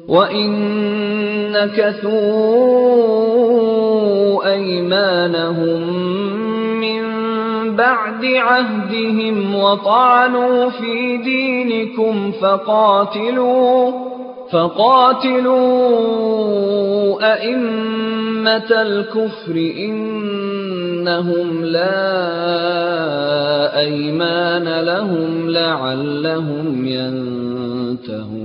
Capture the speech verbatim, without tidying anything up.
وَإِن نَّكَثُوا أَيْمَانَهُم مِّن بَعْدِ عَهْدِهِمْ وَطَعَنُوا فِي دِينِكُمْ فَقَاتِلُوا فَقَاتِلُوا أَئِمَّةَ الْكُفْرِ إِنَّهُمْ لَا أَيْمَانَ لَهُمْ لَعَلَّهُمْ يَنتَهُونَ.